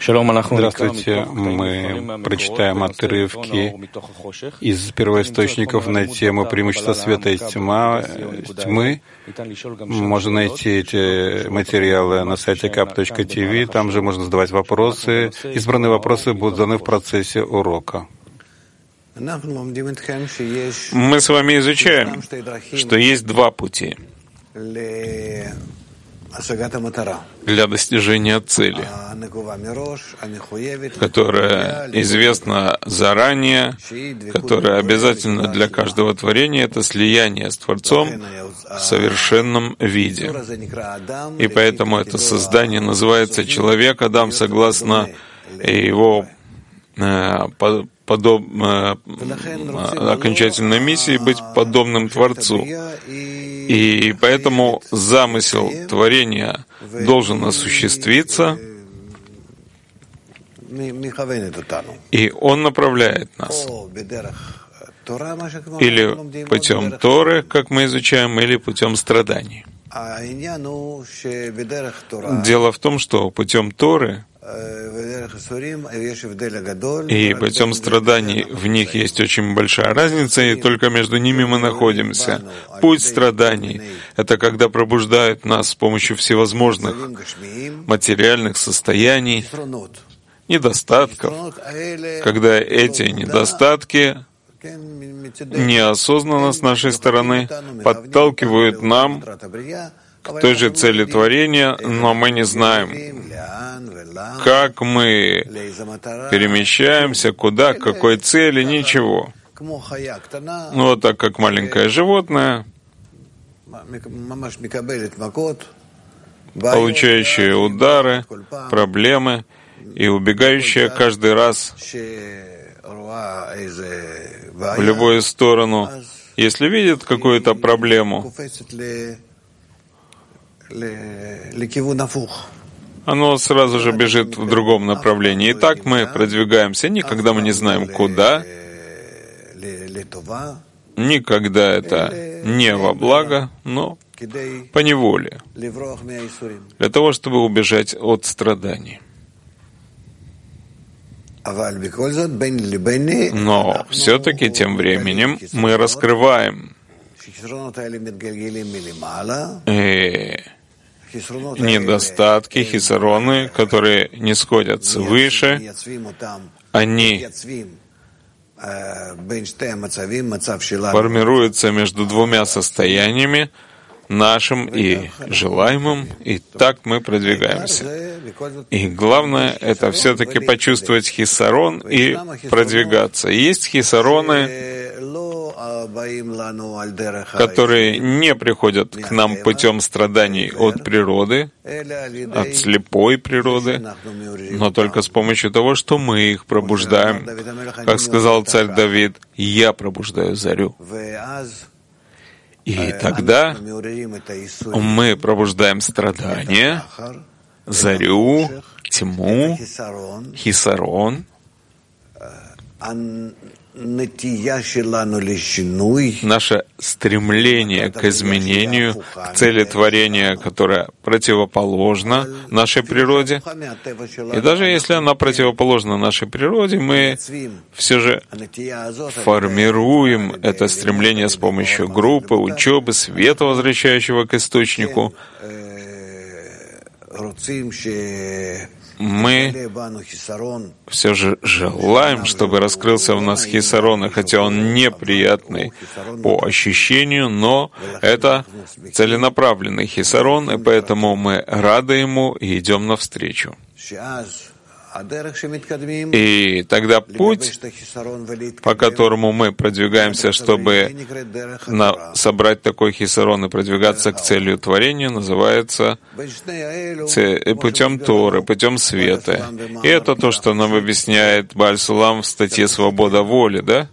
Здравствуйте. Мы прочитаем отрывки из первоисточников на тему преимущества света и тьмы. Можно найти эти материалы на сайте kap.tv. Там же можно задавать вопросы. Избранные вопросы будут заданы в процессе урока. Мы с вами изучаем, что есть два пути для достижения цели, которая известна заранее, которая обязательна для каждого творения, это слияние с Творцом в совершенном виде. И поэтому это создание называется человек, Адам, согласно его окончательной миссии быть подобным Творцу. И поэтому замысел творения должен осуществиться, и он направляет нас. Или путем Торы, как мы изучаем, или путем страданий. Дело в том, что путем Торы и путем страданий в них есть очень большая разница, и только между ними мы находимся. Путь страданий — это когда пробуждают нас с помощью всевозможных материальных состояний, недостатков, когда эти недостатки неосознанно с нашей стороны подталкивают нам к той же цели творения, но мы не знаем, как мы перемещаемся, куда, к какой цели, ничего. Ну, вот так как маленькое животное, получающее удары, проблемы и убегающее каждый раз в любую сторону, если видит какую-то проблему, оно сразу же бежит в другом направлении. И так мы продвигаемся. Никогда мы не знаем, куда. Никогда это не во благо, но поневоле. Для того, чтобы убежать от страданий. Но все-таки тем временем мы раскрываем недостатки, хисароны, которые не сходят свыше, они формируются между двумя состояниями, нашим и желаемым, и так мы продвигаемся. И главное — это все-таки почувствовать хисарон и продвигаться. И есть хисароны, которые не приходят к нам путем страданий от природы, от слепой природы, но только с помощью того, что мы их пробуждаем. Как сказал царь Давид: «Я пробуждаю зарю». И тогда мы пробуждаем страдания, зарю, тьму, хисарон. Наше стремление к изменению, к цели творения, которая противоположна нашей природе. И даже если она противоположна нашей природе, мы все же формируем это стремление с помощью группы, учебы, света, возвращающего к источнику. Мы все же желаем, чтобы раскрылся в нас хисарон, хотя он неприятный по ощущению, но это целенаправленный хисарон, и поэтому мы рады ему и идем навстречу. И тогда путь, по которому мы продвигаемся, чтобы собрать такой хисарон и продвигаться к цели творения, называется путем Торы, путем света. И это то, что нам объясняет Бааль Сулам в статье «Свобода воли», да?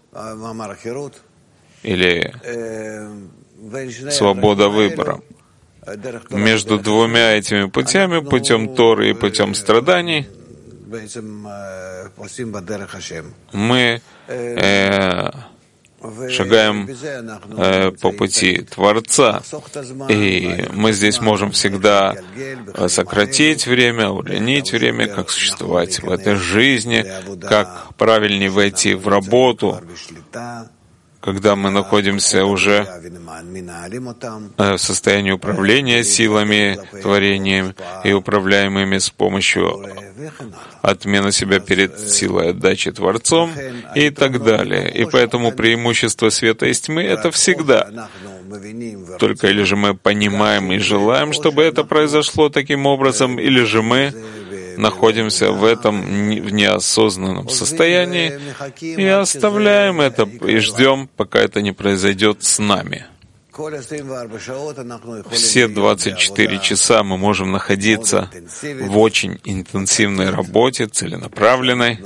Или «Свобода выбора». Между двумя этими путями, путем Торы и путем страданий, мы шагаем по пути Творца. И мы здесь можем всегда сократить время, удлинить время, как существовать в этой жизни, как правильнее войти в работу, когда мы находимся уже в состоянии управления силами, творением и управляемыми с помощью отмены себя перед силой отдачи Творцом и так далее. И поэтому преимущество света и тьмы — это всегда. Только или же мы понимаем и желаем, чтобы это произошло таким образом, или же мы находимся в этом в неосознанном состоянии и оставляем это и ждем, пока это не произойдет с нами. Все 24 часа мы можем находиться в очень интенсивной работе, целенаправленной,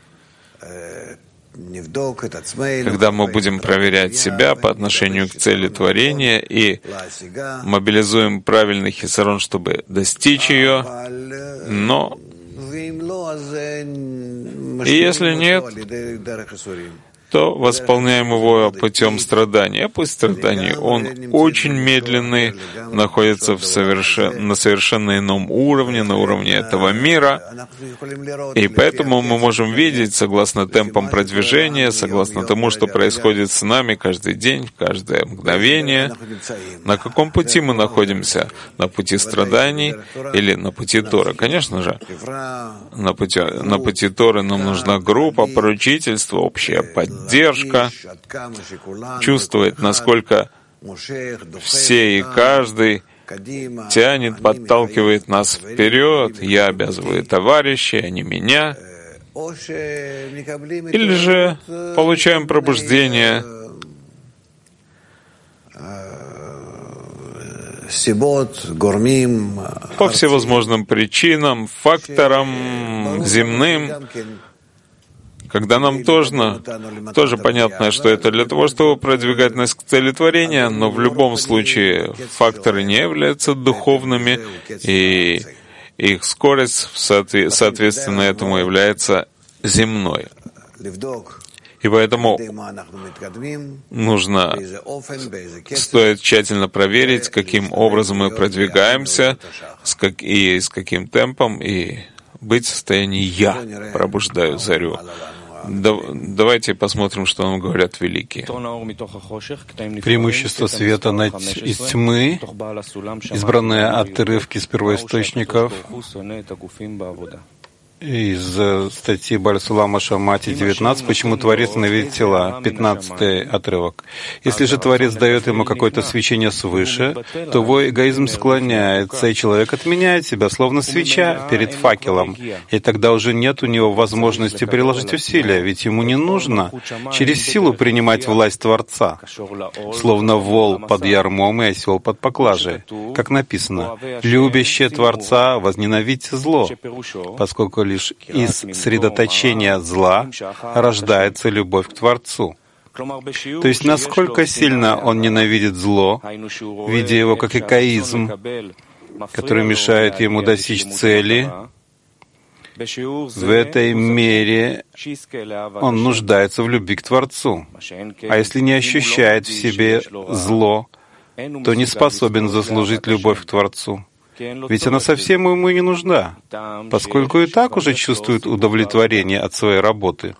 когда мы будем проверять себя по отношению к цели творения и мобилизуем правильный хисарон, чтобы достичь ее, но и если нет, то восполняем его путем страдания. А путь страданий, он очень медленный, находится на совершенно ином уровне, на уровне этого мира. И поэтому мы можем видеть, согласно темпам продвижения, согласно тому, что происходит с нами каждый день, каждое мгновение, на каком пути мы находимся, на пути страданий или на пути Торы. Конечно же, на пути Торы нам нужна группа, поручительство, общая поддержка, чувствовать, насколько все и каждый тянет, подталкивает нас вперед, я обязываю товарищей, а не меня. Или же получаем пробуждение по всевозможным причинам, факторам земным, когда нам тоже понятно, что это для того, чтобы продвигать нас к цели творения, но в любом случае факторы не являются духовными, и их скорость, соответственно, этому является земной. И поэтому стоит тщательно проверить, каким образом мы продвигаемся, и с каким темпом, и быть в состоянии «я» пробуждаю зарю. Давайте посмотрим, что нам говорят великие. Преимущество света из тьмы, избранные отрывки с первоисточников, из статьи Баль-Сулама Шамати 19, почему Творец ненавидит тела, 15 отрывок. Если же Творец дает ему какое-то свечение свыше, то его эгоизм склоняется, и человек отменяет себя, словно свеча перед факелом, и тогда уже нет у него возможности приложить усилия, ведь ему не нужно через силу принимать власть Творца, словно вол под ярмом и осел под поклажей. Как написано, «Любящие Творца возненавидьте зло», поскольку лишь из средоточения зла рождается любовь к Творцу. То есть насколько сильно он ненавидит зло, видя его как эгоизм, который мешает ему достичь цели, в этой мере он нуждается в любви к Творцу. А если не ощущает в себе зло, то не способен заслужить любовь к Творцу. Ведь она совсем ему и не нужна, поскольку и так уже чувствует удовлетворение от своей работы.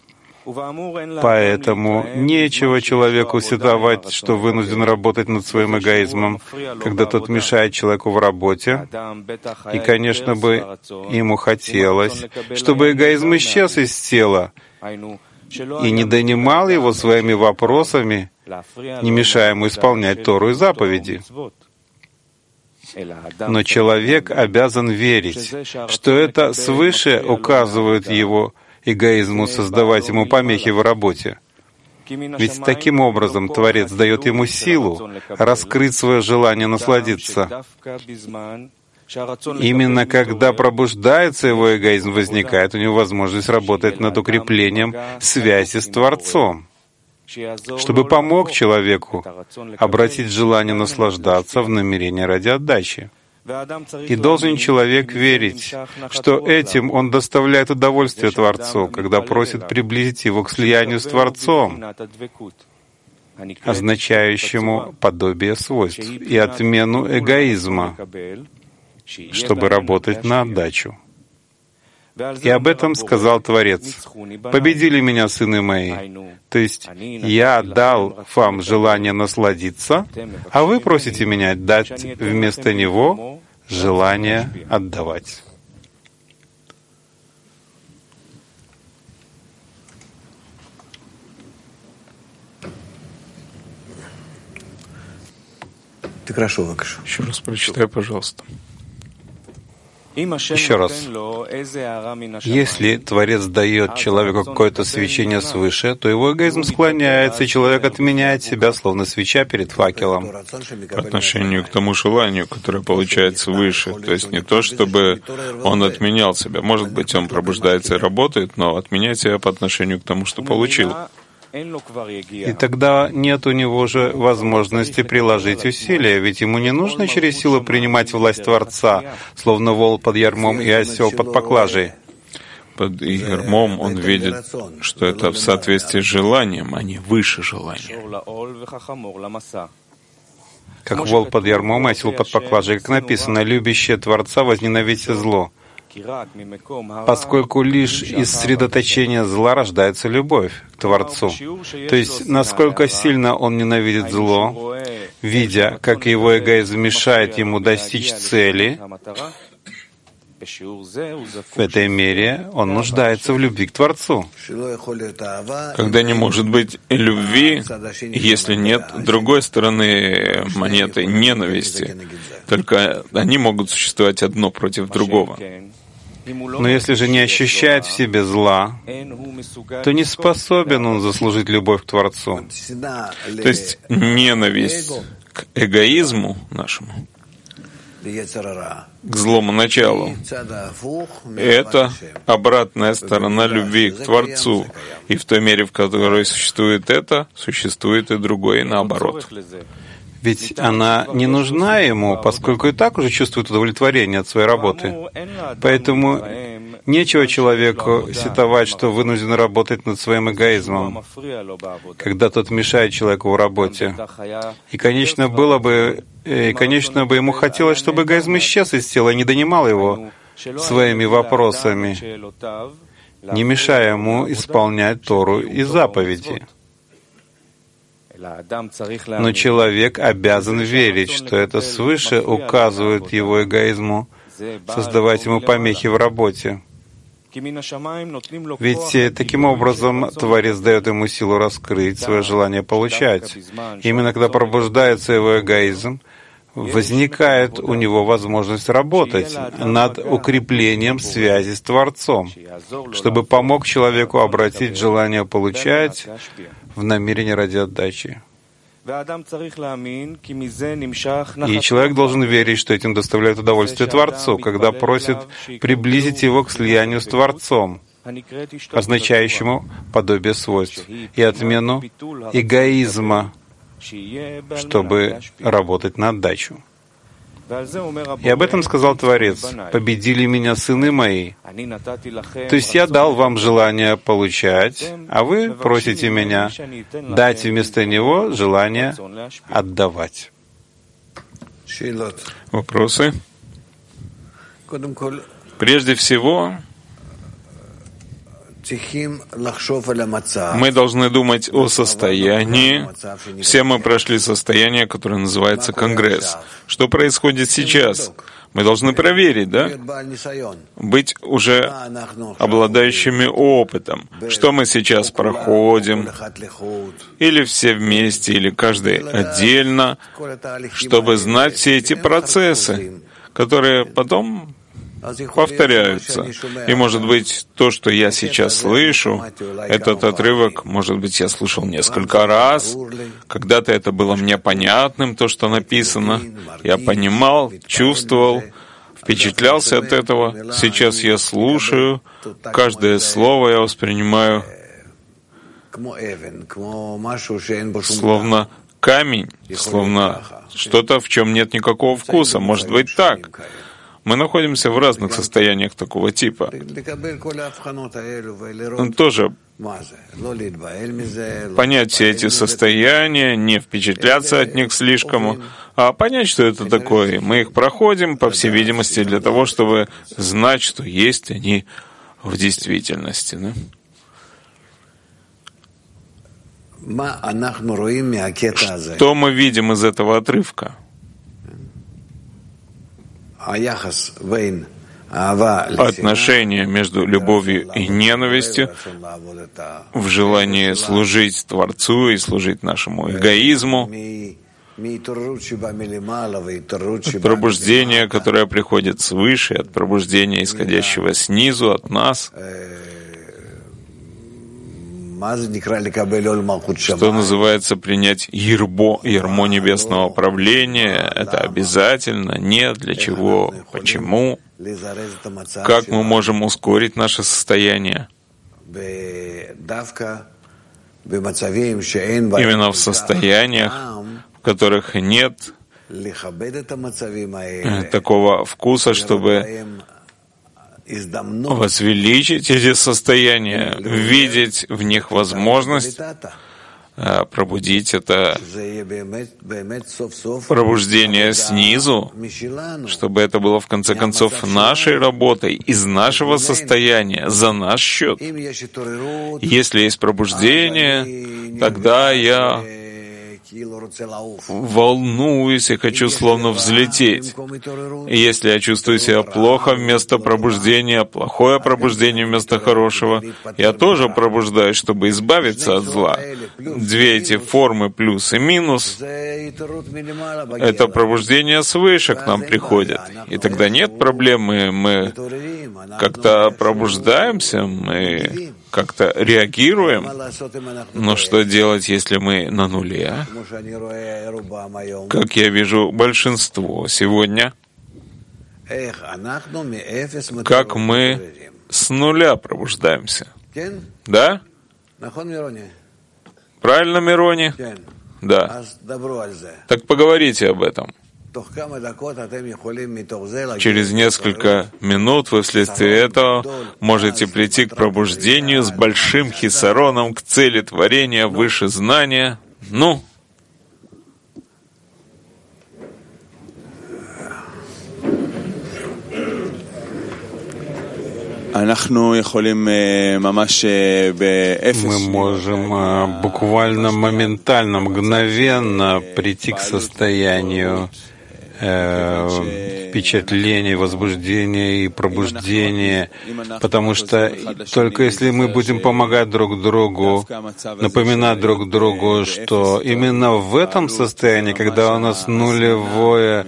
Поэтому нечего человеку сетовать, что вынужден работать над своим эгоизмом, когда тот мешает человеку в работе. И, конечно бы, ему хотелось, чтобы эгоизм исчез из тела и не донимал его своими вопросами, не мешая ему исполнять Тору и заповеди. Но человек обязан верить, что это свыше указывает его эгоизму создавать ему помехи в работе. Ведь таким образом Творец дает ему силу раскрыть свое желание насладиться. Именно когда пробуждается его эгоизм, возникает у него возможность работать над укреплением связи с Творцом, чтобы помог человеку обратить желание наслаждаться в намерение ради отдачи. И должен человек верить, что этим он доставляет удовольствие Творцу, когда просит приблизить его к слиянию с Творцом, означающему подобие свойств и отмену эгоизма, чтобы работать на отдачу. И об этом сказал Творец: «Победили меня, сыны мои». То есть я дал вам желание насладиться, а вы просите меня дать вместо него желание отдавать. Еще раз прочитай, пожалуйста. Еще раз. Если Творец дает человеку какое-то свечение свыше, то его эгоизм склоняется, и человек отменяет себя, словно свеча перед факелом. По отношению к тому желанию, которое получает свыше. То есть не то, чтобы он отменял себя. Может быть, он пробуждается и работает, но отменяет себя по отношению к тому, что получил. И тогда нет у него же возможности приложить усилия, ведь ему не нужно через силу принимать власть Творца, словно вол под ярмом и осел под поклажей. Под ярмом он видит, что это в соответствии с желанием, а не выше желания. Как вол под ярмом и осел под поклажей, как написано: «Любящие Творца возненавидьте зло». Поскольку лишь из средоточения зла рождается любовь к Творцу. То есть, насколько сильно он ненавидит зло, видя, как его эгоизм мешает ему достичь цели, в этой мере он нуждается в любви к Творцу. Когда не может быть любви, если нет другой стороны монеты ненависти, только они могут существовать одно против другого. Но если же не ощущает в себе зла, то не способен он заслужить любовь к Творцу. То есть ненависть к эгоизму нашему, к злому началу, это обратная сторона любви к Творцу. И в той мере, в которой существует это, существует и другое, и наоборот. Ведь она не нужна ему, поскольку и так уже чувствует удовлетворение от своей работы. Поэтому нечего человеку сетовать, что вынужден работать над своим эгоизмом, когда тот мешает человеку в работе. И, конечно, бы ему хотелось, чтобы эгоизм исчез из тела и не донимал его своими вопросами, не мешая ему исполнять Тору и заповеди. Но человек обязан верить, что это свыше указывает его эгоизму, создавать ему помехи в работе. Ведь таким образом Творец дает ему силу раскрыть свое желание получать. Именно когда пробуждается его эгоизм, возникает у него возможность работать над укреплением связи с Творцом, чтобы помог человеку обратить желание получать в намерение ради отдачи. И человек должен верить, что этим доставляет удовольствие Творцу, когда просит приблизить его к слиянию с Творцом, означающему подобие свойств, и отмену эгоизма, чтобы работать на отдачу. И об этом сказал Творец: «Победили меня, сыны мои». То есть я дал вам желание получать, а вы просите меня дать вместо него желание отдавать. Вопросы? Прежде всего, мы должны думать о состоянии. Все мы прошли состояние, которое называется Конгресс. Что происходит сейчас? Мы должны проверить, да? Быть уже обладающими опытом. Что мы сейчас проходим? Или все вместе, или каждый отдельно, чтобы знать все эти процессы, которые потом повторяются. И, может быть, то, что я сейчас слышу, этот отрывок, может быть, я слышал несколько раз. Когда-то это было мне понятным, то, что написано. Я понимал, чувствовал, впечатлялся от этого. Сейчас я слушаю, каждое слово я воспринимаю словно камень, словно что-то, в чем нет никакого вкуса. Может быть так. Мы находимся в разных состояниях такого типа. Тоже понять все эти состояния, не впечатляться от них слишком, а понять, что это такое. Мы их проходим, по всей видимости, для того, чтобы знать, что есть они в действительности. Да? Что мы видим из этого отрывка? Отношение между любовью и ненавистью в желании служить Творцу и служить нашему эгоизму, от пробуждения, которое приходит свыше, от пробуждения, исходящего снизу, от нас, что называется принять ярмо небесного правления. Это обязательно, нет, для чего, почему, как мы можем ускорить наше состояние. Именно в состояниях, в которых нет такого вкуса, чтобы возвеличить эти состояния, видеть в них возможность пробудить это пробуждение снизу, чтобы это было в конце концов нашей работой, из нашего состояния, за наш счет. Если есть пробуждение, тогда я волнуюсь и хочу словно взлететь. И если я чувствую себя плохо вместо пробуждения, плохое пробуждение вместо хорошего, я тоже пробуждаюсь, чтобы избавиться от зла. Две эти формы, плюс и минус, это пробуждение свыше к нам приходит. И тогда нет проблемы, мы как-то пробуждаемся, мы как-то реагируем. Но что делать, если мы на нуле? Как я вижу большинство сегодня, как мы с нуля пробуждаемся. Да? Правильно, Мирони? Да. Так поговорите об этом. Через несколько минут вы вследствие этого можете прийти к пробуждению с большим хисароном к цели творения выше знания. Ну? Мы можем буквально моментально, мгновенно прийти к состоянию впечатления, возбуждения и пробуждения, потому что только если мы будем помогать друг другу, напоминать друг другу, что именно в этом состоянии, когда у нас нулевое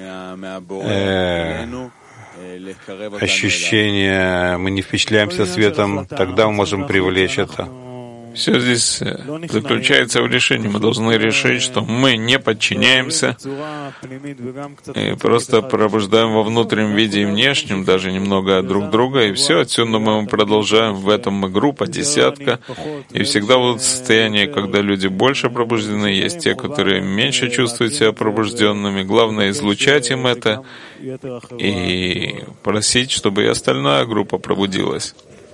ощущение, мы не впечатляемся светом, тогда мы можем привлечь это. Все здесь заключается в решении. Мы должны решить, что мы не подчиняемся и просто пробуждаем во внутреннем виде и внешнем, даже немного друг друга, и все. Отсюда мы продолжаем. В этом мы группа, десятка. И всегда будут состояния, когда люди больше пробуждены, есть те, которые меньше чувствуют себя пробужденными. Главное — излучать им это и просить, чтобы и остальная группа пробудилась.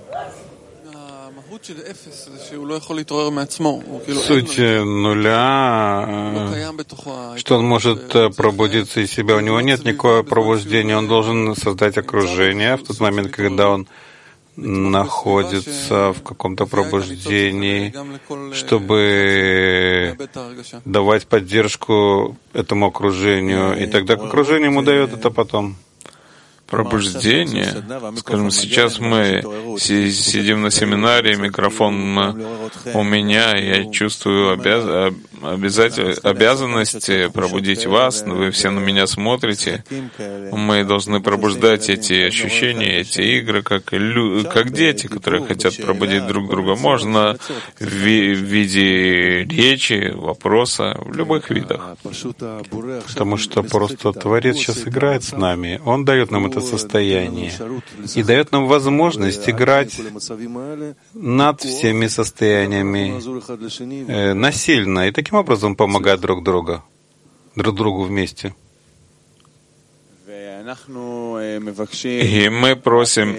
Суть нуля, что он может пробудиться из себя. У него нет никакого пробуждения. Он должен создать окружение в тот момент, когда он находится в каком-то пробуждении, чтобы давать поддержку этому окружению. И тогда окружение ему дает это потом. Пробуждение. Скажем, сейчас мы сидим на семинаре, микрофон у меня, я чувствую обязанность пробудить вас, вы все на меня смотрите. Мы должны пробуждать эти ощущения, эти игры, как дети, которые хотят пробудить друг друга. Можно в виде речи, вопроса, в любых видах. Потому что просто Творец сейчас играет с нами. Он дает нам это состояние и дает нам возможность играть над всеми состояниями насильно. И таким таким образом помогать друг другу вместе. И мы просим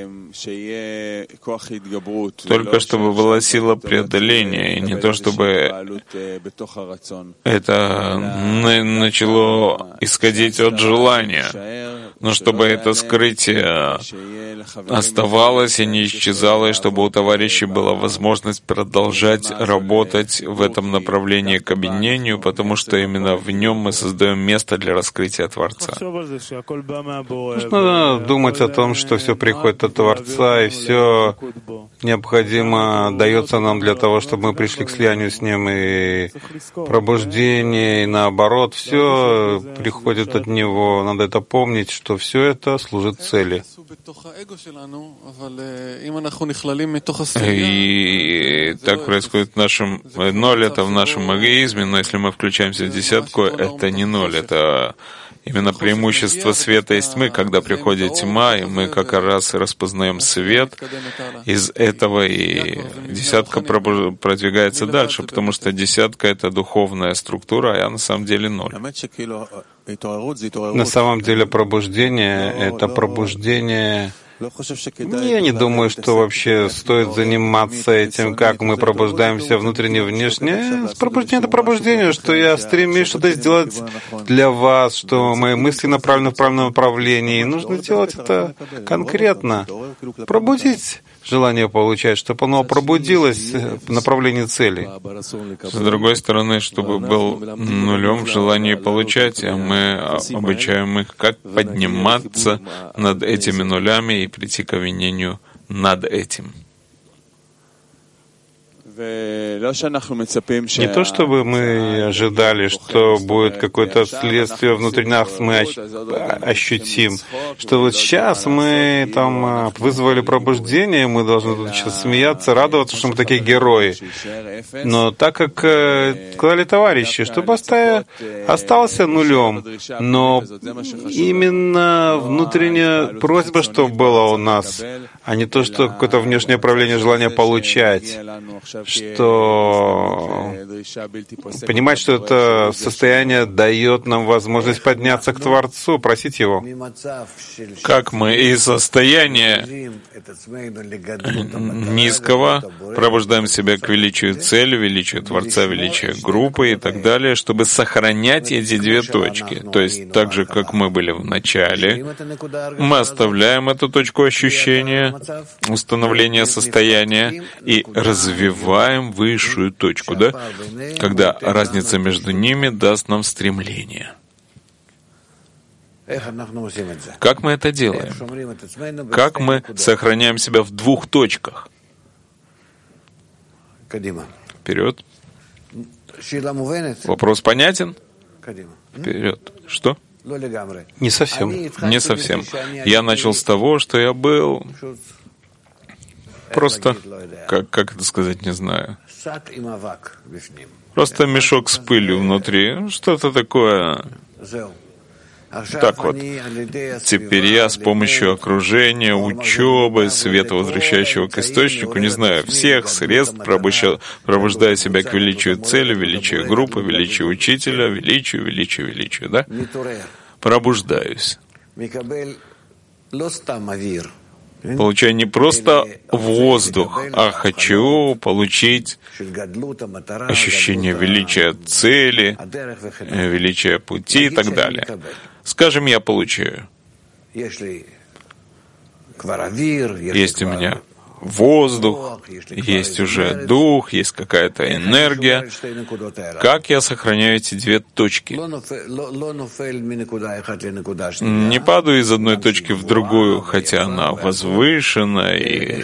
только чтобы была сила преодоления, и не то чтобы это начало исходить от желания, но чтобы это скрытие оставалось и не исчезало, и чтобы у товарищей была возможность продолжать работать в этом направлении к объединению, потому что именно в нем мы создаем место для раскрытия Творца. Нужно думать о том, что все приходит от Творца, и все необходимо дается нам для того, чтобы мы пришли к слиянию с Ним, и пробуждение, и наоборот, все приходит от Него. Надо это помнить, что все это служит цели. И так происходит в нашем... Ноль — это в нашем эгоизме, но если мы включаемся в десятку, это не ноль, это именно преимущество света и тьмы, когда приходит тьма, и мы как раз распознаем свет из этого, и десятка продвигается дальше, потому что десятка — это духовная структура, а на самом деле ноль. На самом деле пробуждение — это пробуждение. Я не думаю, что вообще стоит заниматься этим, как мы пробуждаемся внутренне и внешне. Пробуждение — это пробуждение, что я стремлюсь что-то сделать для вас, что мои мысли направлены в правильном направлении. И нужно делать это конкретно. Пробудить желание получать, чтобы оно пробудилось в направлении цели. С другой стороны, чтобы был нулем в желании получать, а мы обучаем их, как подниматься над этими нулями и прийти к объединению над этим. Не то чтобы мы ожидали, что будет какое-то следствие внутри нас, мы ощутим, что вот сейчас мы там вызвали пробуждение, мы должны тут сейчас смеяться, радоваться, что мы такие герои. Но так как сказали товарищи, чтобы остался нулем, но именно внутренняя просьба, чтобы была у нас, а не то, что какое-то внешнее проявление желания получать, что понимать, что это состояние дает нам возможность подняться к Творцу, просить Его. Как мы из состояния низкого пробуждаем себя к величию цели, величию Творца, величию группы и так далее, чтобы сохранять эти две точки. То есть так же, как мы были в начале, мы оставляем эту точку ощущения, установления состояния и развиваем высшую точку, да? Когда разница между ними даст нам стремление. Как мы это делаем? Как мы сохраняем себя в двух точках? Вперед. Вопрос понятен? Вперед. Что? Не совсем. Не совсем. Я начал с того, что я был просто, как это сказать, не знаю. Просто мешок с пылью внутри. Что-то такое. Так вот. Теперь я с помощью окружения, учебы, света, возвращающего к источнику, не знаю, всех средств пробуждаю себя к величию цели, величию группы, величию учителя, величию, да? Пробуждаюсь. Получаю не просто воздух, а хочу получить ощущение величия цели, величия пути и так далее. Скажем, я получаю. Есть у меня воздух, есть уже дух, есть какая-то энергия. Как я сохраняю эти две точки? Не падаю из одной точки в другую, хотя она возвышена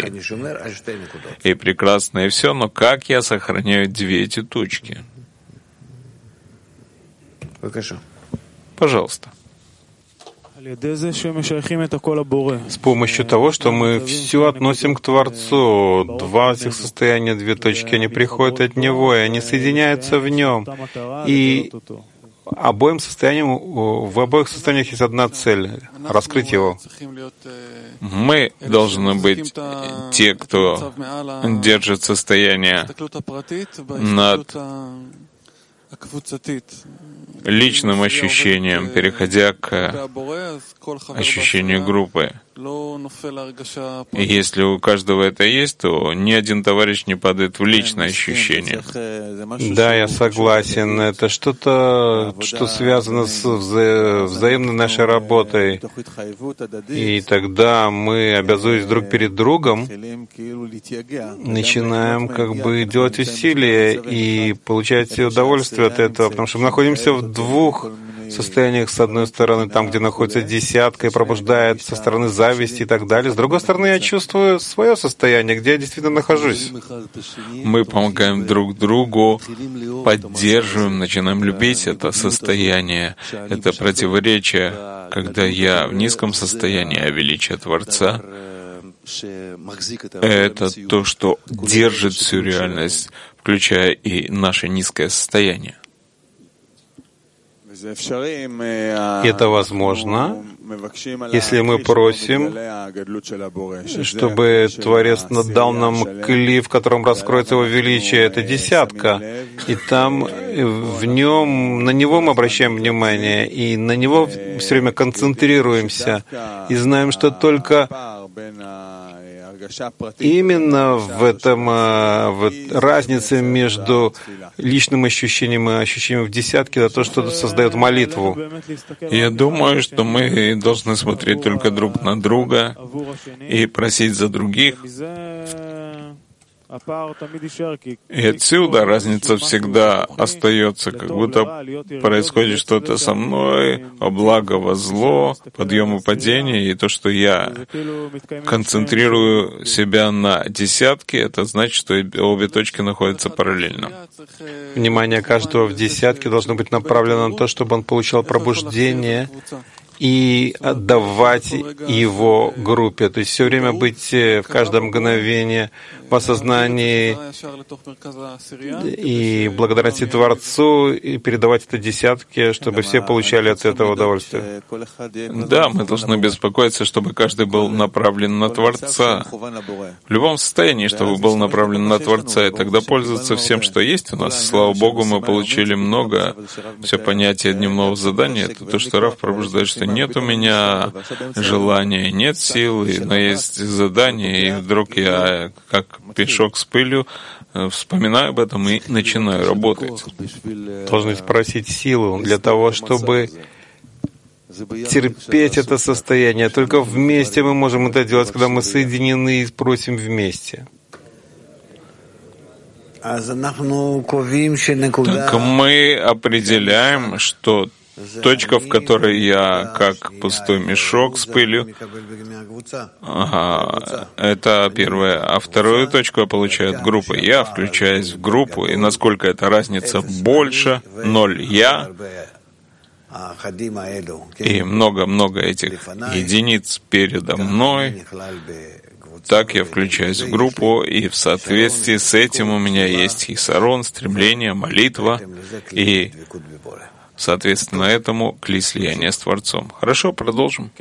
и прекрасна, и все, но как я сохраняю две эти точки? Пожалуйста. С помощью того, что мы все относим к Творцу. Два этих состояния, две точки, они приходят от Него, и они соединяются в Нем. И в обоих состояниях есть одна цель — раскрыть Его. Мы должны быть те, кто держит состояние над личным ощущениям, переходя к ощущению группы. И если у каждого это есть, то ни один товарищ не падает в личное ощущение. Да, я согласен. Это что-то, что связано с взаимной нашей работой. И тогда мы, обязуясь друг перед другом, начинаем как бы делать усилия и получать удовольствие от этого, потому что мы находимся в двух состояниях. С одной стороны, там, где находится десятка и пробуждает со стороны зависти и так далее. С другой стороны, я чувствую свое состояние, где я действительно нахожусь. Мы помогаем друг другу, поддерживаем, начинаем любить это состояние, это противоречие, когда я в низком состоянии, а величие Творца — это то, что держит всю реальность, включая и наше низкое состояние. Это возможно, если мы просим, чтобы Творец дал нам кли, в котором раскроется Его величие. Это десятка. И там в нем, на него мы обращаем внимание, и на него все время концентрируемся, и знаем, что только именно в этом разница между личным ощущением и ощущением в десятке, это то, что создает молитву. Я думаю, что мы должны смотреть только друг на друга и просить за других. И отсюда разница всегда остается, как будто происходит что-то со мной, во благо, во зло, подъем и падение, и то, что я концентрирую себя на десятке, это значит, что обе точки находятся параллельно. Внимание каждого в десятке должно быть направлено на то, чтобы он получал пробуждение и отдавать его группе. То есть все время быть в каждое мгновение в осознании и благодарности Творцу и передавать это десятке, чтобы все получали от этого удовольствие. Да, мы должны беспокоиться, чтобы каждый был направлен на Творца. В любом состоянии, чтобы был направлен на Творца, и тогда пользоваться всем, что есть у нас. Слава Богу, мы получили много. Все понятие дневного задания — это то, что Рав пробуждает, что нет у меня желания, нет силы, но есть задание, и вдруг я, как пешок с пылью, вспоминаю об этом и начинаю работать. Должны спросить силу для того, чтобы терпеть это состояние. Только вместе мы можем это делать, когда мы соединены и просим вместе. Так мы определяем, что точка, в которой я как пустой мешок с пылью, это первое. А вторую точку получает группа. Я включаюсь в группу, и насколько эта разница больше, 0 я, и много-много этих единиц передо мной, так я включаюсь в группу, и в соответствии с этим у меня есть хисарон, стремление, молитва, и соответственно этому кли слияния с Творцом. Хорошо, продолжим.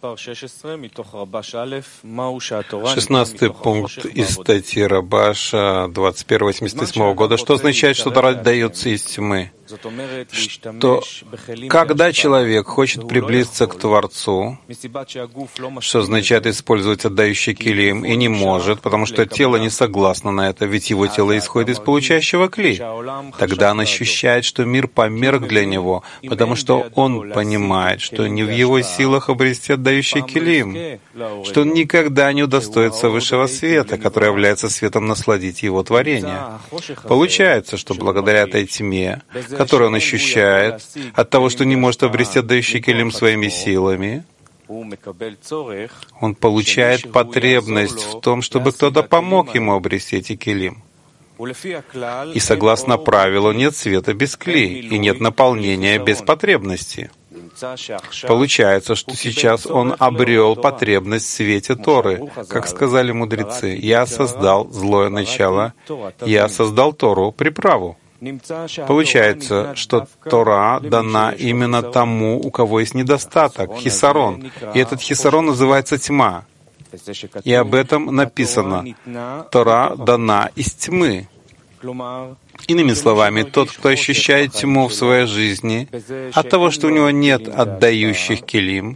16-й пункт из статьи Рабаша 21-87 года. Что означает, что Тора дается из тьмы? Что когда человек хочет приблизиться к Творцу, что означает использовать отдающий килим, и не может, потому что тело не согласно на это, ведь его тело исходит из получающего кли, тогда он ощущает, что мир померк для него, потому что он понимает, что не в его силах обрести отдающий килим, что он никогда не удостоится высшего света, который является светом насладить его творения. Получается, что благодаря этой тьме, которую он ощущает, от того, что не может обрести отдающий килим своими силами, он получает потребность в том, чтобы кто-то помог ему обрести эти килим. И согласно правилу, нет света без кли, и нет наполнения без потребности. Получается, что сейчас он обрел потребность в свете Торы. Как сказали мудрецы, «Я создал злое начало, я создал Тору, приправу». Получается, что Тора дана именно тому, у кого есть недостаток, хисарон. И этот хисарон называется тьма. И об этом написано. Тора дана из тьмы. Иными словами, тот, кто ощущает тьму в своей жизни от того, что у него нет отдающих келим,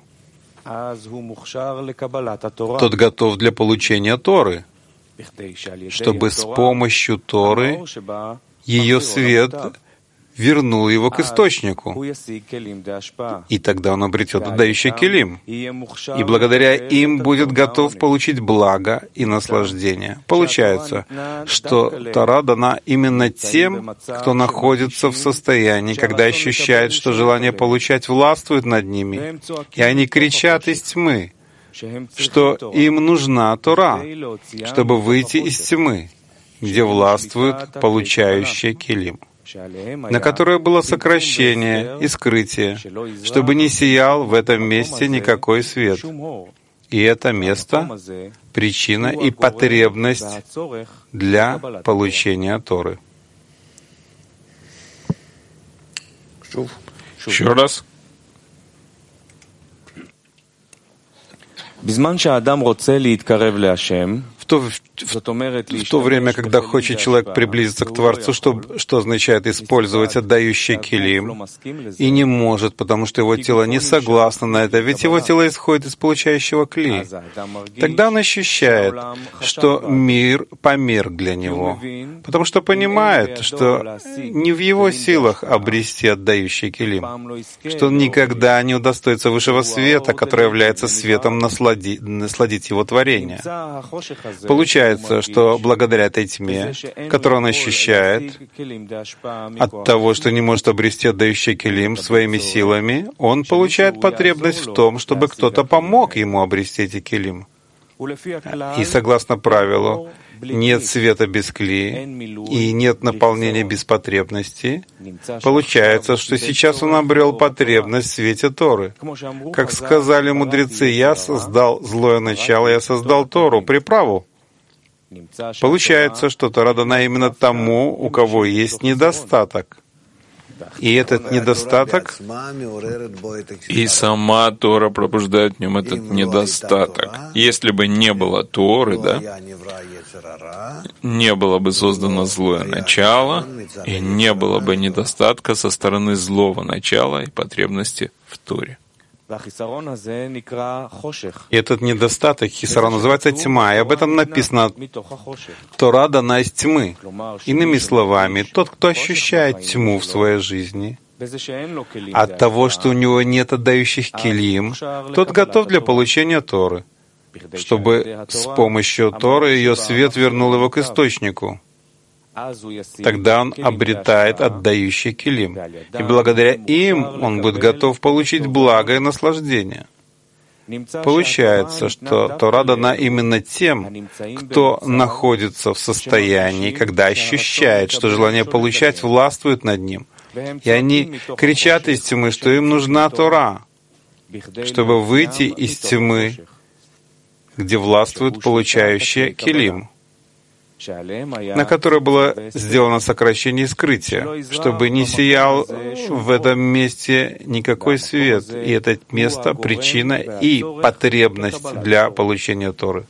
тот готов для получения Торы, чтобы с помощью Торы ее свет вернул его к источнику, и тогда он обретет отдающий келим, и благодаря им будет готов получить благо и наслаждение. Получается, что Тора дана именно тем, кто находится в состоянии, когда ощущает, что желание получать властвует над ними, и они кричат из тьмы, что им нужна Тора, чтобы выйти из тьмы, где властвует получающий келим, на которое было сокращение и скрытие, чтобы не сиял в этом месте никакой свет. И это место — причина и потребность для получения Торы. Еще раз. В то время, когда хочет человек приблизиться к Творцу, что означает использовать отдающий келим, и не может, потому что его тело не согласно на это, ведь его тело исходит из получающего кли. Тогда он ощущает, что мир померк для него, потому что понимает, что не в его силах обрести отдающий келим, что он никогда не удостоится высшего света, который является светом насладить его творение. Получается, что благодаря этой тьме, которую он ощущает, от того, что не может обрести отдающий келим своими силами, он получает потребность в том, чтобы кто-то помог ему обрести эти келим. И согласно правилу, нет света без кли и нет наполнения без потребности, получается, что сейчас он обрел потребность в свете Торы. Как сказали мудрецы, я создал злое начало, я создал Тору, приправу. Получается, что Тора дана именно тому, у кого есть недостаток. И этот недостаток, и сама Тора пробуждает в нем этот недостаток. Если бы не было Торы, не было бы создано злое начало, и не было бы недостатка со стороны злого начала и потребности в Торе. И этот недостаток, хисарон, называется тьма, и об этом написано: Тора дана из тьмы. Иными словами, тот, кто ощущает тьму в своей жизни, от того, что у него нет отдающих келим, тот готов для получения Торы, чтобы с помощью Торы ее свет вернул его к источнику. Тогда он обретает отдающий келим, и благодаря им он будет готов получить благо и наслаждение. Получается, что Тора дана именно тем, кто находится в состоянии, когда ощущает, что желание получать властвует над ним, и они кричат из тьмы, что им нужна Тора, чтобы выйти из тьмы, где властвует получающий келим, на которое было сделано сокращение и скрытие, чтобы не сиял в этом месте никакой свет, и это место — причина и потребность для получения Торы.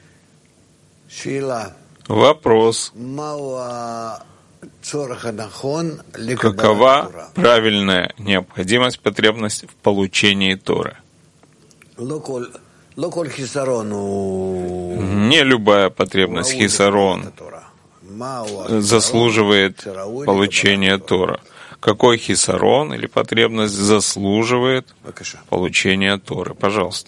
Вопрос. Какова правильная необходимость, потребность в получении Торы? Не любая потребность хисарон заслуживает получения Тора. Какой хисарон или потребность заслуживает получения Торы? Пожалуйста.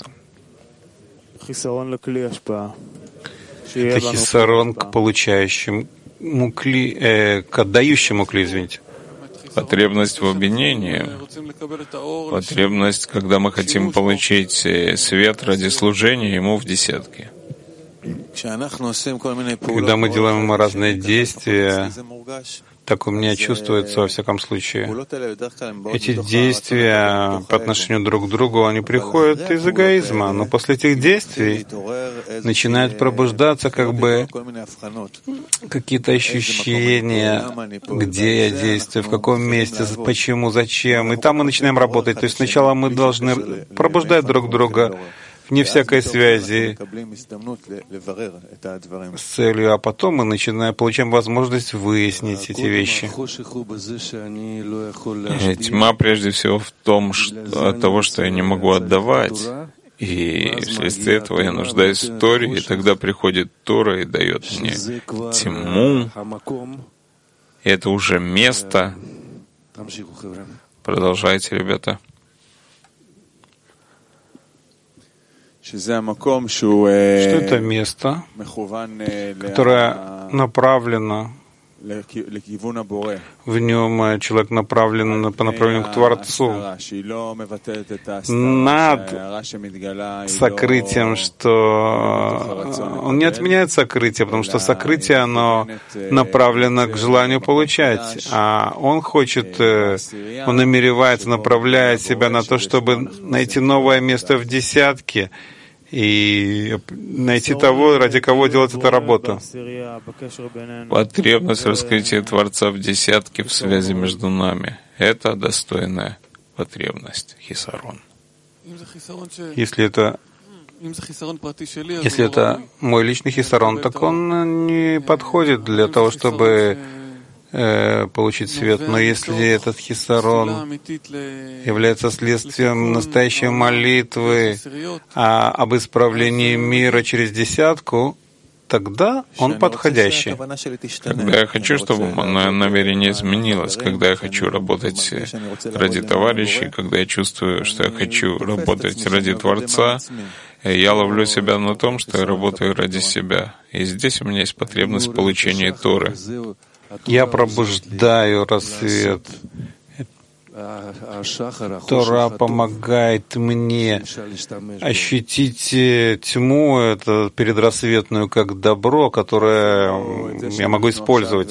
Это хисарон к получающему кли, к отдающему кли, извините. Потребность в обвинении, потребность, когда мы хотим получить свет ради служения Ему в десятке. Когда мы делаем разные действия, так у меня чувствуется, во всяком случае, эти действия по отношению друг к другу, они приходят из эгоизма, но после этих действий начинают пробуждаться как бы какие-то ощущения, где я действую, в каком месте, почему, зачем. И там мы начинаем работать. То есть сначала мы должны пробуждать друг друга вне всякой связи с целью, а потом мы получаем возможность выяснить эти вещи. Тьма прежде всего в том, что от того, что я не могу отдавать, и вследствие этого я нуждаюсь в Торе, и тогда приходит Тора и дает мне тьму. И это уже место. Продолжайте, ребята. Что это место, которое направлено, в нем человек направлен по направлению к Творцу, над сокрытием, что он не отменяет сокрытие, потому что сокрытие, оно направлено к желанию получать, а он хочет, он намеревается, направляет себя на то, чтобы найти новое место в десятке, и найти того, ради кого делать эту работу. Потребность раскрытия Творца в десятке в связи между нами — это достойная потребность, хисарон. Если это мой личный хисарон, так он не подходит для того, чтобы получить свет. Но если этот хисарон является следствием настоящей молитвы об исправлении мира через десятку, тогда он подходящий. Когда я хочу, чтобы мое намерение изменилось, когда я хочу работать ради товарищей, когда я чувствую, что я хочу работать ради Творца, я ловлю себя на том, что я работаю ради себя. И здесь у меня есть потребность в получении Торы. Я пробуждаю рассвет. Тора помогает мне ощутить тьму, это предрассветную, как добро, которое я могу использовать.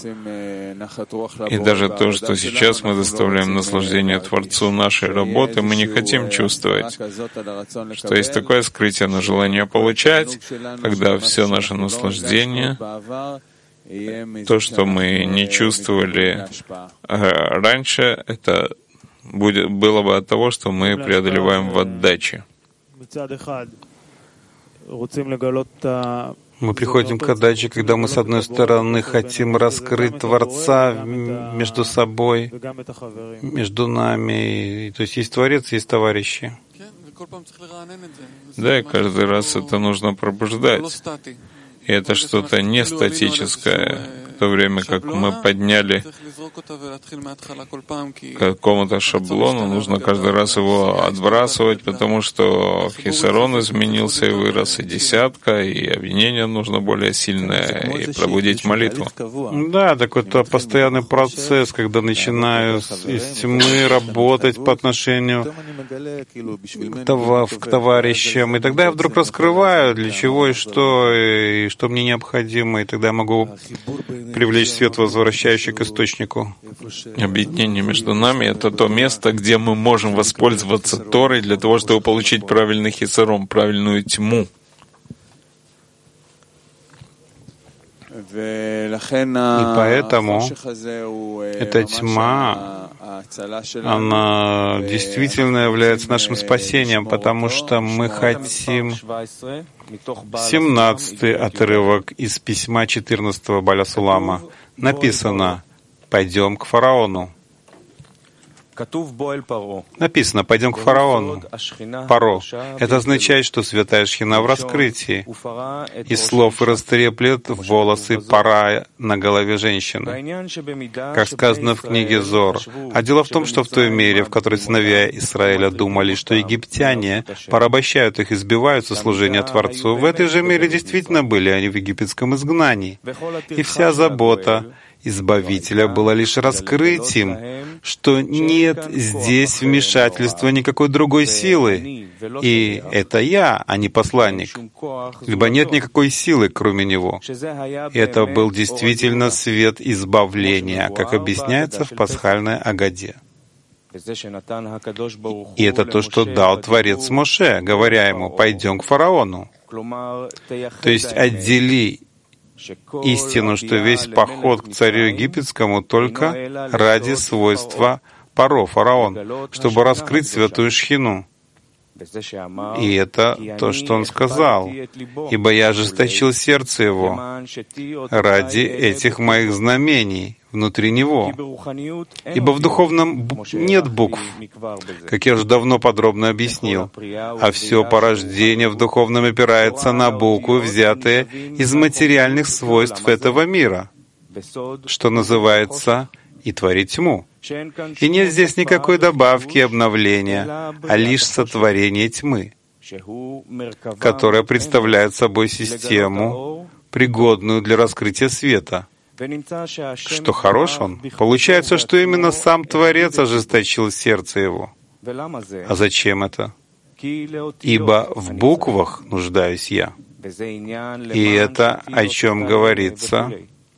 И даже то, что сейчас мы доставляем наслаждение Творцу нашей работы, мы не хотим чувствовать, что есть такое скрытие на желание получать, когда все наше наслаждение, то, что мы не чувствовали раньше, это было бы от того, что мы преодолеваем в отдаче. Мы приходим к отдаче, когда мы, с одной стороны, хотим раскрыть Творца между собой, между нами. То есть есть Творец, есть товарищи. Да, и каждый раз это нужно пробуждать. И это что-то не статическое, в то время как мы подняли к какому-то шаблону, нужно каждый раз его отбрасывать, потому что хисарон изменился и вырос, и десятка, и объединение нужно более сильное, и пробудить молитву. Да, такой постоянный процесс, когда начинаю из тьмы работать по отношению к товарищам, и тогда я вдруг раскрываю, для чего и что мне необходимо, и тогда я могу привлечь свет, возвращающий к источнику. Объединение между нами — это то место, где мы можем воспользоваться Торой для того, чтобы получить правильный хисарон, правильную тьму. И поэтому эта тьма, она действительно является нашим спасением, потому что мы хотим 17-й отрывок из письма 14-го Баля Сулама. Написано: «Пойдем к фараону». Написано: «Пойдем к фараону». Паро. Это означает, что святая Шхина в раскрытии. Из слов растреплет волосы пара на голове женщины, как сказано в книге Зор. А дело в том, что в той мере, в которой сыновья Израиля думали, что египтяне порабощают их и сбивают со служения Творцу, в этой же мере действительно были они в египетском изгнании. И вся забота Избавителя была лишь раскрытием, что нет здесь вмешательства никакой другой силы. И это я, а не посланник. Ибо нет никакой силы, кроме него. И это был действительно свет избавления, как объясняется в пасхальной Агаде. И это то, что дал Творец Моше, говоря ему: «Пойдем к фараону». То есть отдели истину, что весь поход к царю египетскому только ради свойства Паро, фараон, чтобы раскрыть святую Шхину. И это то, что он сказал. «Ибо я ожесточил сердце его ради этих моих знамений внутри него». Ибо в духовном нет букв, как я уже давно подробно объяснил, а все порождение в духовном опирается на буквы, взятые из материальных свойств этого мира, что называется «и творить тьму». И нет здесь никакой добавки и обновления, а лишь сотворение тьмы, которая представляет собой систему, пригодную для раскрытия света. Что хорош он? Получается, что именно сам Творец ожесточил сердце его. А зачем это? Ибо в буквах нуждаюсь я. И это о чем говорится.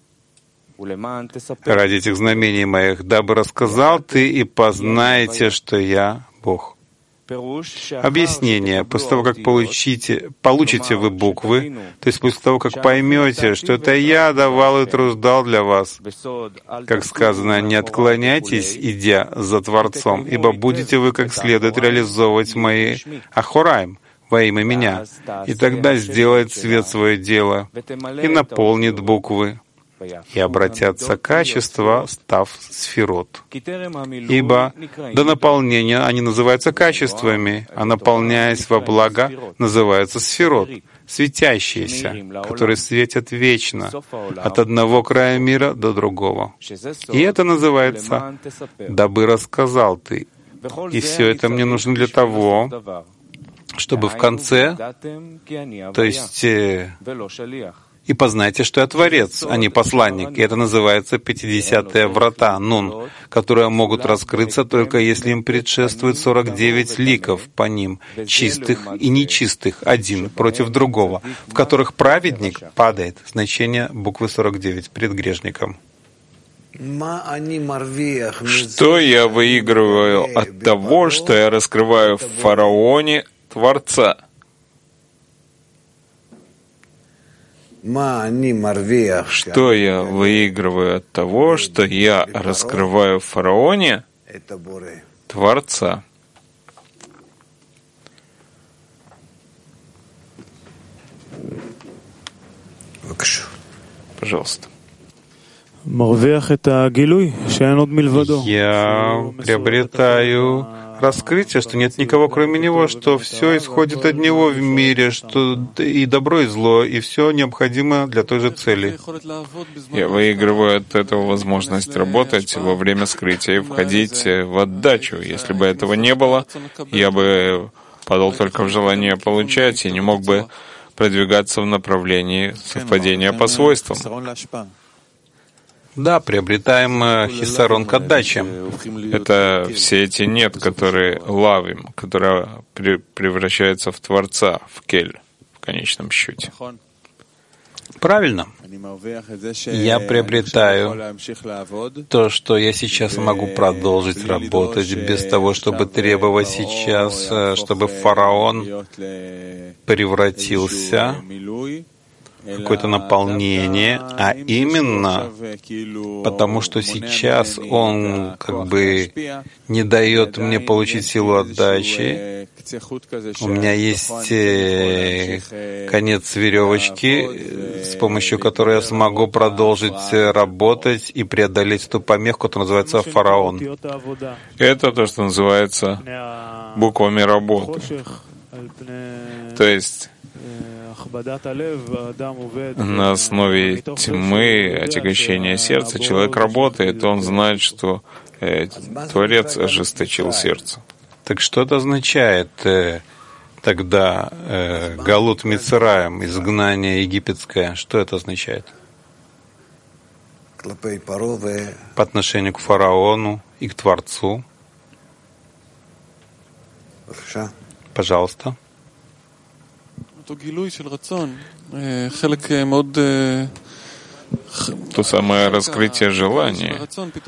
Ради этих знамений моих, дабы рассказал ты и познаете, что я Бог. Объяснение. После того, как получите вы буквы, то есть после того, как поймете, что это я давал и труждал для вас, как сказано, не отклоняйтесь, идя за Творцом, ибо будете вы как следует реализовывать мои ахораим во имя меня, и тогда сделает свет свое дело и наполнит буквы, и обратятся качества, став сферот. Ибо до наполнения они называются качествами, а наполняясь во благо, называются сферот, светящиеся, которые светят вечно, от одного края мира до другого. И это называется «дабы рассказал ты». И все это мне нужно для того, чтобы в конце, то есть «и познайте, что я Творец, а не посланник». И это называется 50-е врата, нун, которые могут раскрыться только если им предшествует 49 ликов по ним, чистых и нечистых, один против другого, в которых праведник падает, значение буквы 49, пред грешником. Что я выигрываю от того, что я раскрываю в фараоне Творца? Что я выигрываю от того, что я раскрываю в фараоне Творца? Пожалуйста. Я приобретаю раскрытие, что нет никого кроме Него, что все исходит от Него в мире, что и добро, и зло, и все необходимо для той же цели. Я выигрываю от этого возможность работать во время скрытия и входить в отдачу. Если бы этого не было, я бы падал только в желание получать и не мог бы продвигаться в направлении совпадения по свойствам. Да, приобретаем хисарон к отдаче. Это все эти «нет», которые лавим, которые превращаются в Творца, в кель, в конечном счете. Правильно. Я приобретаю то, что я сейчас могу продолжить работать без того, чтобы требовать сейчас, чтобы фараон превратился какое-то наполнение, а именно потому, что сейчас он как бы не дает мне получить силу отдачи. У меня есть конец веревочки, с помощью которой я смогу продолжить работать и преодолеть эту помеху, которая называется фараон. Это то, что называется буквами работы. То есть на основе тьмы, отягощения сердца, человек работает, он знает, что Творец ожесточил сердце. Так что это означает тогда Галут Мицраим, изгнание египетское? Что это означает? По отношению к фараону и к Творцу. Пожалуйста. То самое раскрытие желания.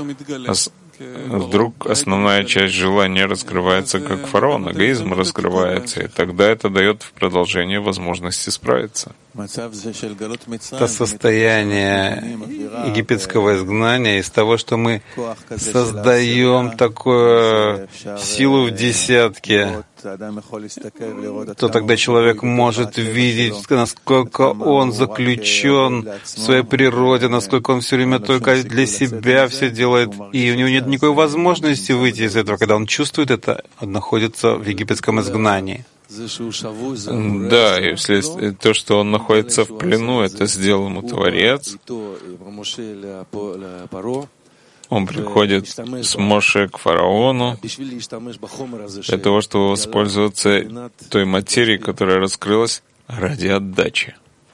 Вдруг основная часть желания раскрывается, как фараон, эгоизм раскрывается, и тогда это дает в продолжение возможности справиться. Это состояние египетского изгнания из того, что мы создаем такую силу в десятке, то тогда человек может видеть, насколько он заключен в своей природе, насколько он все время только для себя все делает, и у него нет никакой возможности выйти из этого, когда он чувствует это, он находится в египетском изгнании. Да, если то, что он находится в плену, это сделал ему Творец, он приходит с Моше к фараону для того, чтобы воспользоваться той материей, которая раскрылась ради отдачи.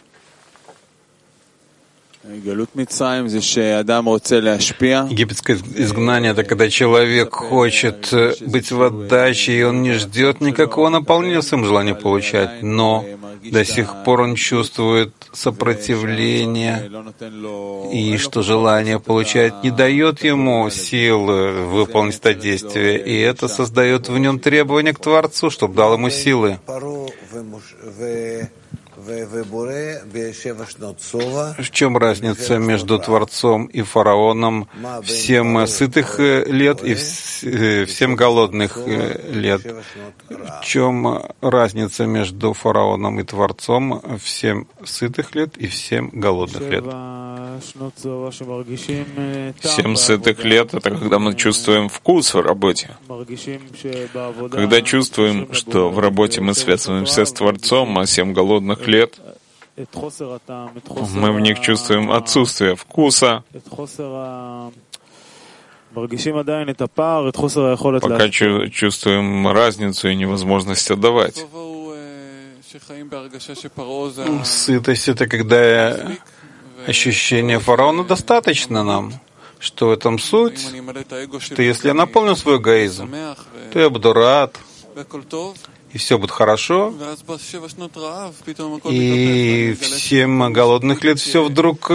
Египетское изгнание — это когда человек хочет быть в отдаче, и он не ждет никакого наполнения своим желанием получать, но до сих пор он чувствует сопротивление, и что желание получать не дает ему сил выполнить это действие, и это создает в нем требования к Творцу, чтобы дал ему силы. В чем разница между Творцом и фараоном в 7 сытых лет и в 7 голодных лет? В чем разница между фараоном и Творцом в 7 сытых лет и в 7 голодных лет? 7 сытых лет — это когда мы чувствуем вкус в работе. Когда чувствуем, что в работе мы связываемся с Творцом, а 7 голодных лет мы в них чувствуем отсутствие вкуса, пока чувствуем разницу и невозможность отдавать. Сытость — это когда ощущение фараона достаточно нам, что в этом суть, что если я наполню свой эгоизм, то я буду рад, и все будет хорошо, и в 7 голодных лет все вдруг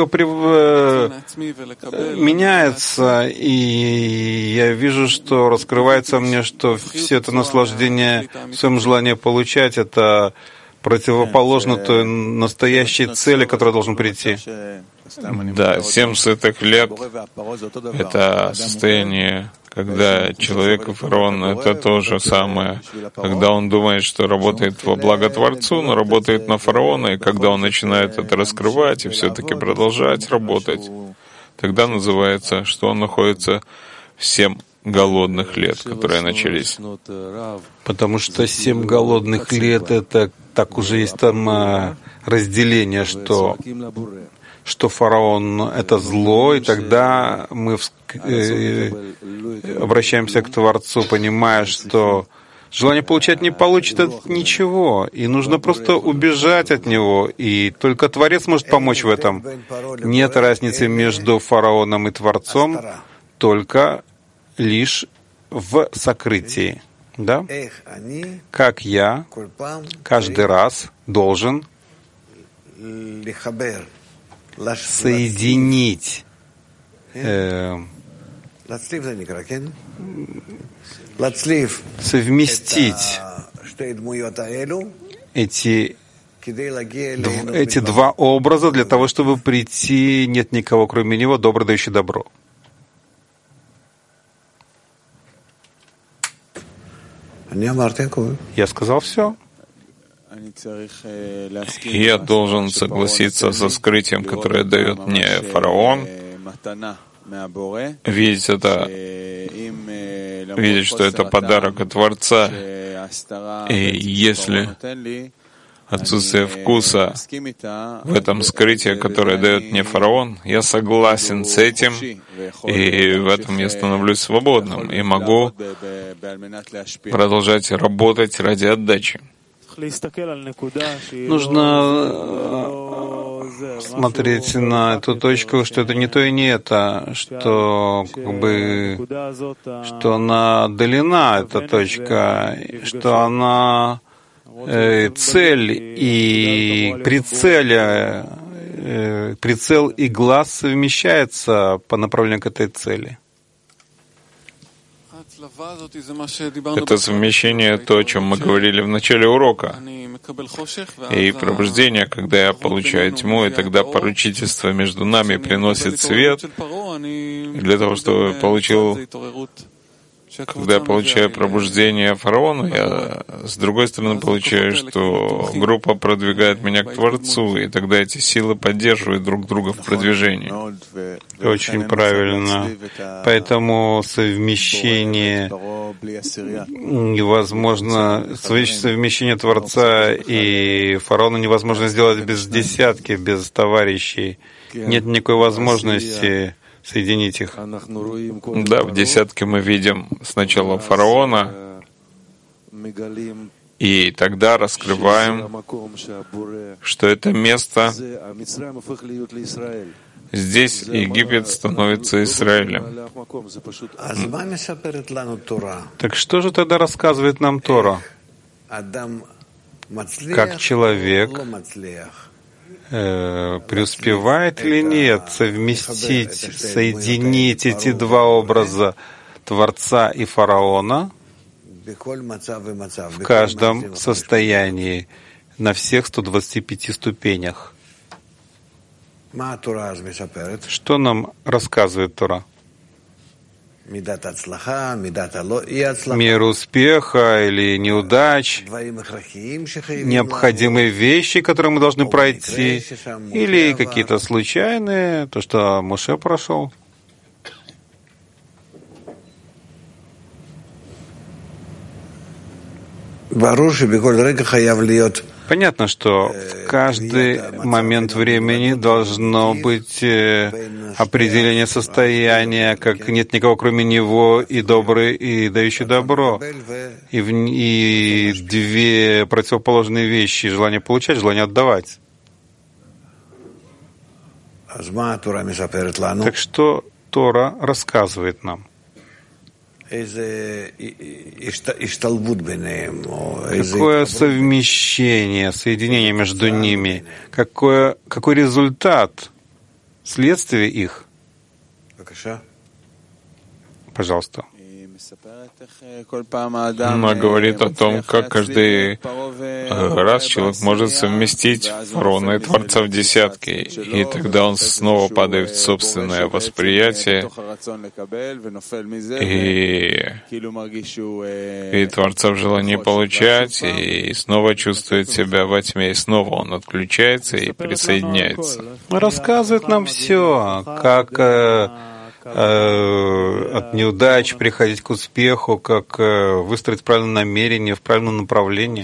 меняется, и я вижу, что раскрывается мне, что все это наслаждение в своем желании получать — это противоположно той настоящей цели, к которой должен прийти. Да, 7 сытых лет — это состояние, когда человек и фараон — это то же самое. Когда он думает, что работает во благо Творцу, но работает на фараона, и когда он начинает это раскрывать и все-таки продолжать работать, тогда называется, что он находится в 7 голодных лет, которые начались. Потому что 7 голодных лет — это так уже есть там разделение, что фараон — это зло, и тогда мы обращаемся к Творцу, понимая, что желание получать не получит ничего, и нужно просто убежать от него, и только Творец может помочь в этом. Нет разницы между фараоном и Творцом, только лишь в сокрытии. Да? Как я каждый раз должен соединить совместить эти два образа для того, чтобы прийти, нет никого кроме него, добро дающий добро. Я сказал все. Я должен согласиться со скрытием, которое дает мне фараон, видеть это, видеть, что это подарок от Творца. И если отсутствие вкуса в этом скрытии, которое дает мне фараон, я согласен с этим, и в этом я становлюсь свободным, и могу продолжать работать ради отдачи. Нужно смотреть на эту точку, что это не то и не это, что что она отдалена, эта точка, что она цель и прицел и глаз совмещаются по направлению к этой цели. Это совмещение, то, о чем мы говорили в начале урока, и пробуждение, когда я получаю тьму, и тогда поручительство между нами приносит свет, для того, чтобы я получил. Когда я получаю пробуждение фараона, я с другой стороны получаю, что группа продвигает меня к Творцу, и тогда эти силы поддерживают друг друга в продвижении. Очень правильно. Поэтому совмещение невозможно, совмещение Творца и фараона невозможно сделать без десятки, без товарищей. Нет никакой возможности соединить их. Да, в десятке мы видим сначала фараона, и тогда раскрываем, что это место, здесь Египет становится Израилем. Так что же тогда рассказывает нам Тора? Как человек преуспевает или нет совместить, соединить эти два образа Творца и фараона в каждом состоянии, на всех 125 ступенях? Что нам рассказывает Тора? Мир успеха или неудач, необходимые вещи, которые мы должны пройти, или какие-то случайные, то, что Моше прошел. Понятно, что в каждый момент времени должно быть определение состояния, как нет никого кроме него, и добрый, и дающий добро. И две противоположные вещи: желание получать, желание отдавать. Так что Тора рассказывает нам? Какое совмещение, соединение между ними? Какой результат, следствие их? Пожалуйста. Она говорит о том, как каждый раз человек может совместить фараона и Творца в десятке, и тогда он снова падает в собственное восприятие, и Творца в желании получать, и снова чувствует себя во тьме, и снова он отключается и присоединяется. Рассказывает нам все, как от неудач приходить к успеху, как выстроить правильное намерение в правильном направлении.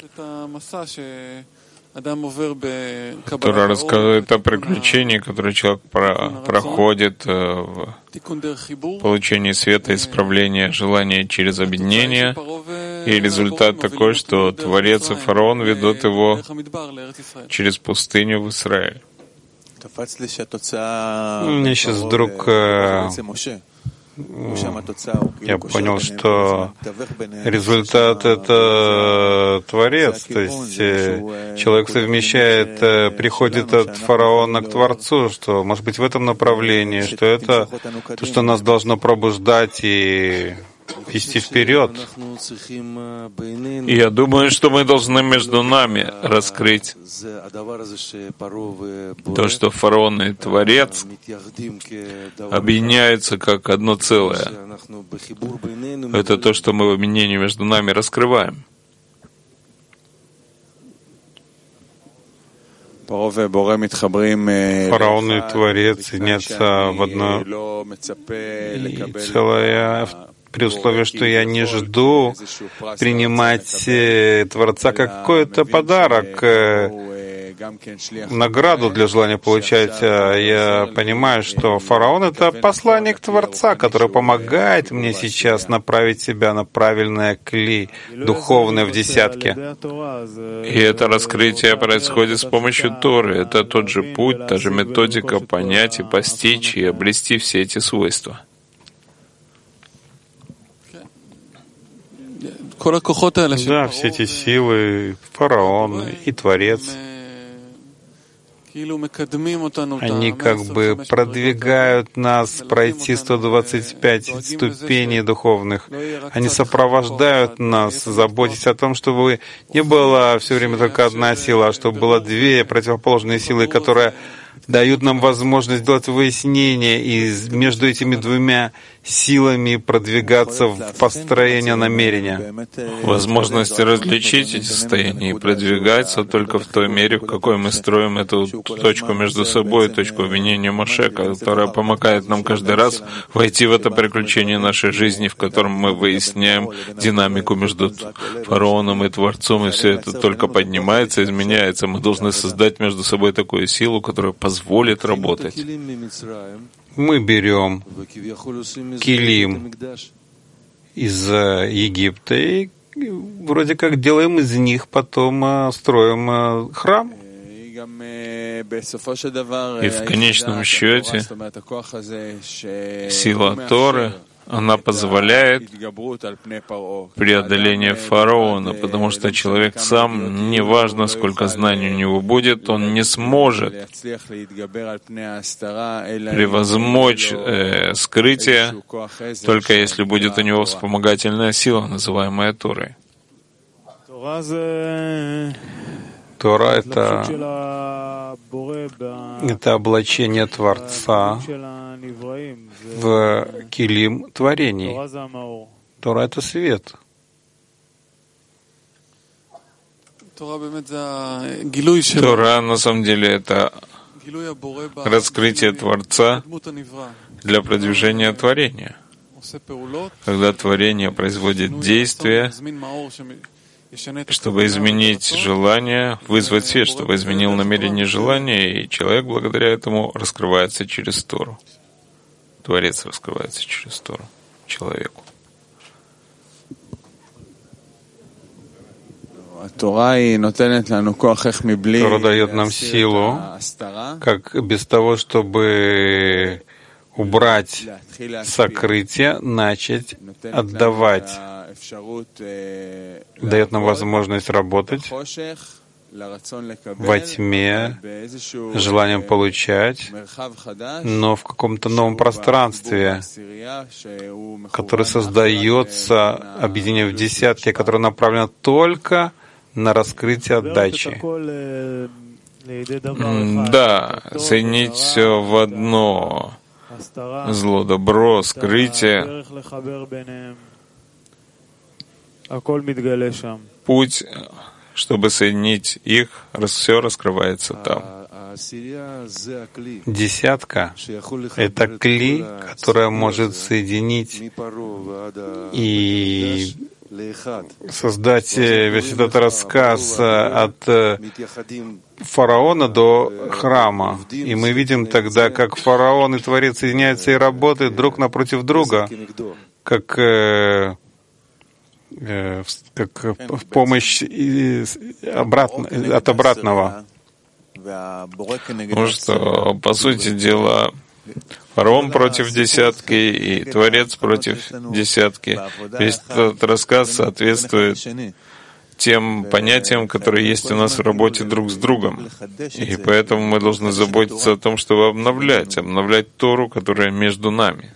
Которая рассказывает о приключении, которое человек проходит в получении света, исправления желания через объединение. И результат такой, что Творец и фараон ведут его через пустыню в Израиль. Мне сейчас вдруг я понял, что результат — это Творец, то есть человек совмещает, приходит от фараона к Творцу, что, может быть, в этом направлении, что это то, что нас должно пробуждать и вести вперед. И я думаю, что мы должны между нами раскрыть то, что фараон и Творец объединяются как одно целое. Это то, что мы в объединении между нами раскрываем. Фараон и Творец соединятся в одно целое, при условии, что я не жду принимать Творца как какой-то подарок, награду для желания получать. Я понимаю, что фараон — это посланник Творца, который помогает мне сейчас направить себя на правильное кли, духовное в десятке. И это раскрытие происходит с помощью Торы. Это тот же путь, та же методика понять и постичь и обрести все эти свойства. Да, все эти силы, фараон и Творец, Они как бы продвигают нас пройти 125 ступеней духовных. Они сопровождают нас, заботясь о том, чтобы не была все время только одна сила, а чтобы было две противоположные силы, которые дают нам возможность делать выяснение и между этими двумя силами продвигаться в построение намерения. Возможность различить эти состояния и продвигаться только в той мере, в какой мы строим эту точку между собой, точку обвинения Моше, которая помогает нам каждый раз войти в это приключение нашей жизни, в котором мы выясняем динамику между фараоном и Творцом, и все это только поднимается, изменяется. Мы должны создать между собой такую силу, которая позволит работать. Мы берем килим из Египта и вроде как делаем из них, потом строим храм. И в конечном счете сила Торы, она позволяет преодоление фараона, потому что человек сам, неважно, сколько знаний у него будет, он не сможет превозмочь скрытие, только если будет у него вспомогательная сила, называемая Торой. Тора — это облачение Творца в килим творений. Тора — это свет. Тора, на самом деле, это раскрытие Творца для продвижения творения. Когда творение производит действия, чтобы изменить желание, вызвать свет, чтобы изменил намерение желания, и человек благодаря этому раскрывается через Тору. Творец раскрывается через Тору человеку. Тора дает нам силу, как без того, чтобы убрать сокрытие, начать отдавать. Дает нам возможность работать во тьме, желанием получать, но в каком-то новом пространстве, которое создается, объединив десятки, которое направлено только на раскрытие отдачи. Да, соединить все в одно. Зло, добро, скрытие. Путь, чтобы соединить их, все раскрывается там. Десятка — это кли, которая может соединить и создать весь этот рассказ от фараона до храма. И мы видим тогда, как фараон и Творец соединяются и работают друг напротив друга, как в помощь от обратного. Потому что, по сути дела, фараон против десятки и Творец против десятки. Весь этот рассказ соответствует тем понятиям, которые есть у нас в работе друг с другом. И поэтому мы должны заботиться о том, чтобы обновлять Тору, которая между нами.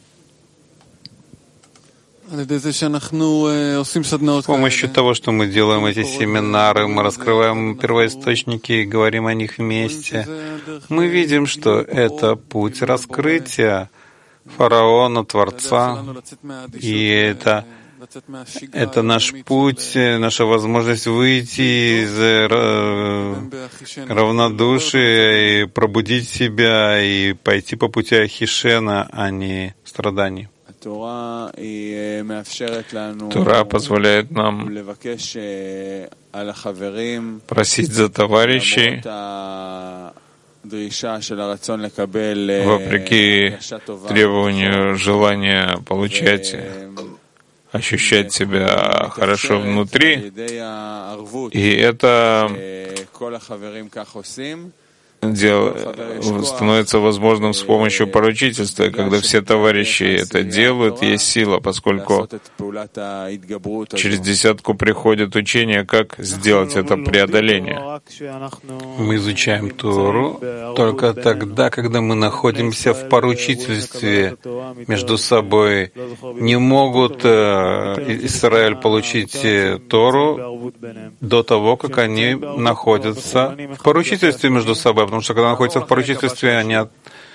С помощью того, что мы делаем эти семинары, мы раскрываем первоисточники и говорим о них вместе, мы видим, что это путь раскрытия фараона, Творца, и это наш путь, наша возможность выйти из равнодушия и пробудить себя и пойти по пути Ахишена, а не страданий. Тора позволяет нам просить за товарищей, вопреки требованию, желания получать, ощущать себя хорошо внутри. И это становится возможным с помощью поручительства. И когда все товарищи это делают, есть сила, поскольку через десятку приходит учение, как сделать это преодоление. Мы изучаем Тору только тогда, когда мы находимся в поручительстве между собой. Не могут Израиль получить Тору до того, как они находятся в поручительстве между собой, потому что когда находятся в поручительстве, они